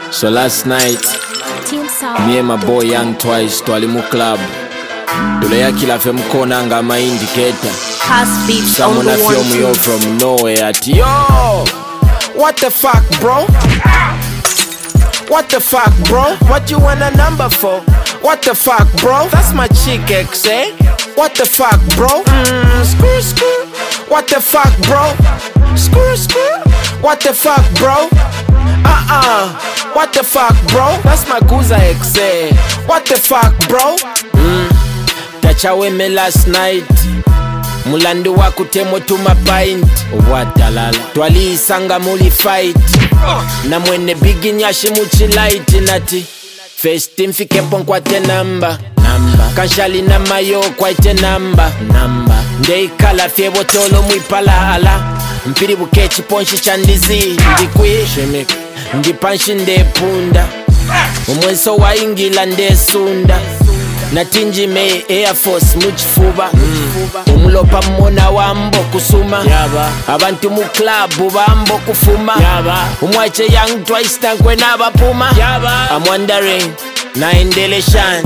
So last night, me and my boy Young Twice twali mu club. Tuleya kila fe mkona nga ma indicator. Someone a film me up from nowhere at yo. What the fuck, bro? What the fuck, bro? What you want a number for? What the fuck, bro? That's my chick, ex, eh? What the fuck, bro? Screw, screw. What the fuck, bro? Screw, screw. What the fuck, bro? What the fuck, bro? That's my Guza ex, eh? What the fuck, bro? Tachawe me last night. Mulando wa kutemo tuma pint. Wadalala twali isanga muli fight. Na mwene bigi nyashi muchi light nati. First mfike ponkwate namba. Kanshali na mayo kwaite namba. Ndei kala fye botolo mwipala ala. Mpiri bukechi ponshi chandizi. Ndikwi ndipanshi ndepunda. Umwenso wa ingila ndesunda. Natinji me Air Force muchifuba. Umulopa mona wambo kusuma. Abantu mu club bambo kufuma. Umwache Young Twice tankwe nabapuma. I'm wondering naendele shan.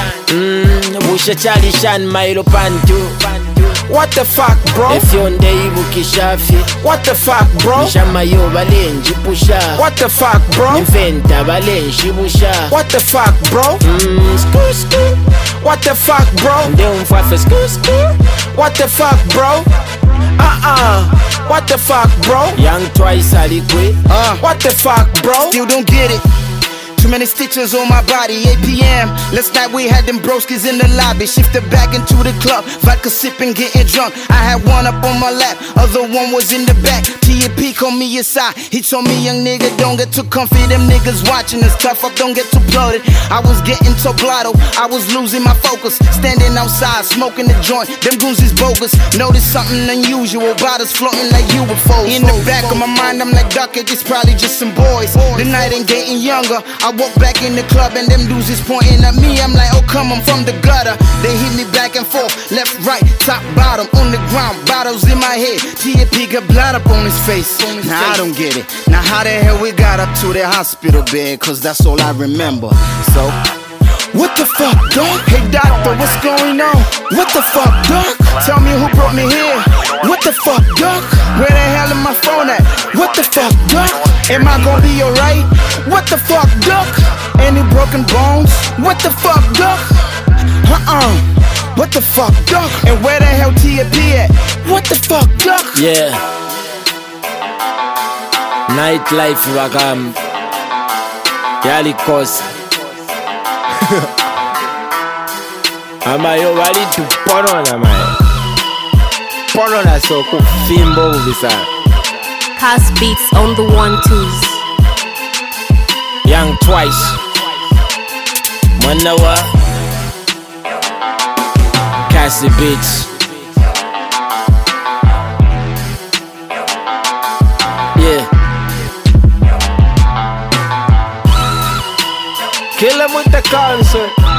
Busha chali shan mailo pantu. What the fuck, bro? If you on day bukishafi. What the fuck, bro? Nishama yo balenji pusha. What the fuck, bro? Inventa balenji busha. What the fuck, bro? Screw, screw. What the fuck, bro? Nde umfafe screw, screw. What the fuck, bro? What the fuck, bro? Young Twice alikwe. What the fuck, bro? Still don't get it. Too many stitches on my body, 8 p.m. Last night we had them broskies in the lobby. Shifted back into the club, vodka sipping, getting drunk. I had one up on my lap, other one was in the back. T.A.P. called me aside, he told me, young nigga, don't get too comfy. Them niggas watching us tough up, don't get too bloated. I was getting so blotto, I was losing my focus. Standing outside, smoking the joint, them goons is bogus. Noticed something unusual, bottles floating like UFOs. In the back of my mind, I'm like, duck it, it's probably just some boys. The night ain't getting younger. I walk back in the club and them dudes is pointing at me. I'm like, oh come, I'm from the gutter. They hit me back and forth, left, right, top, bottom, on the ground, bottles in my head. T.A.P. got blood up on his face. Now I don't get it. Now how the hell we got up to the hospital bed? Cause that's all I remember. So what the fuck, dog? Hey doctor, what's going on? What the fuck, dog? Tell me who brought me here. What the fuck, dog? Where the hell is my phone at? What the fuck, dog? Am I gonna be alright? What the fuck, dog? Any broken bones? What the fuck, dog? What the fuck, dog? And where the hell T.A.P. at? What the fuck, dog? Yeah. Nightlife wagam. Yali kosa. Amayo wali tu porona man. Porona so ku fimbo ubisa. Cast beats on the 1-2s. Young Twice. Manawa. Cassie Beats. Yeah. Kill him with the concert.